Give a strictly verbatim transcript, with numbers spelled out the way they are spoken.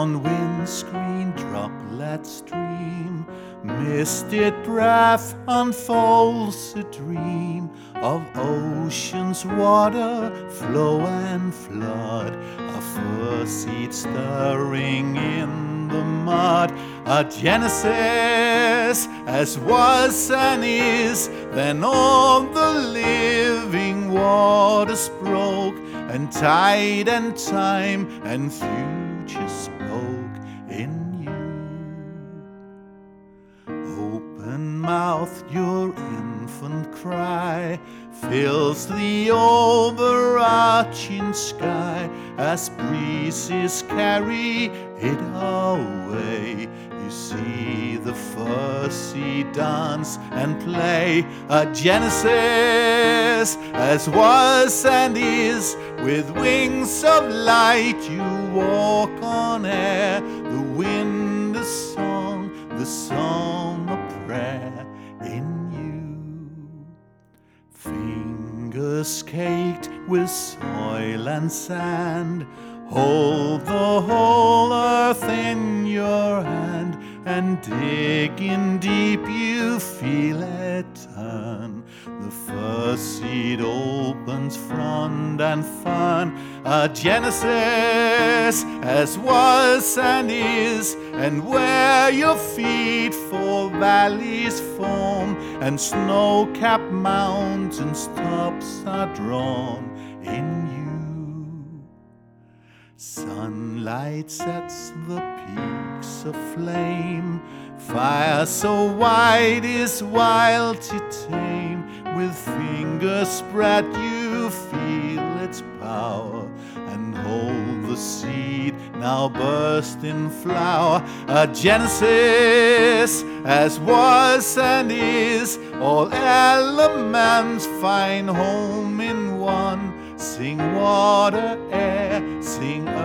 on windscreen droplets stream, misted breath unfolds a dream of ocean's water, flow and flood, a first seed stirring in the mud, a genesis as was and is. Then all the living waters broke, and tide and time and future spoke in you. Open-mouthed your infant cry fills the overarching sky as breezes carry it away. You see the first seed dance and play, a genesis as was and is. With wings of light you walk on air, the wind a song, the song a prayer in you. Fingers caked with soil and sand hold the whole earth in your hand, and digging deep you feel it turn. The first seed opens frond and fern, a genesis as was and is. And where your feet fall valleys form, and snow-capped mountains tops are drawn in you. Sunlight sets the peaks aflame, fire so wide is wild to tame. With fingers spread you feel its power, and hold the seed now burst in flower, a genesis as was and is. All elements find home in one. Sing water, air, sing earth